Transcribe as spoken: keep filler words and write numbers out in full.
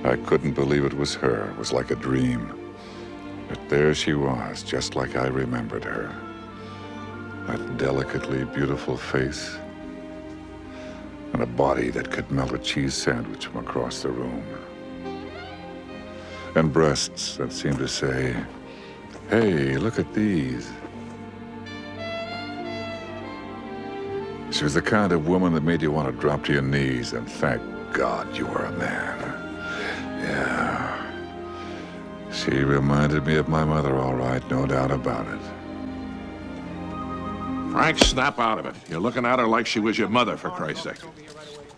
I couldn't believe it was her. It was like a dream. But there she was, just like I remembered her. That delicately beautiful face, and a body that could melt a cheese sandwich from across the room. And breasts that seemed to say, hey, look at these. She was the kind of woman that made you want to drop to your knees and thank God you were a man. Yeah. She reminded me of my mother, all right, no doubt about it. Frank, snap out of it. You're looking at her like she was your mother, for Christ's sake.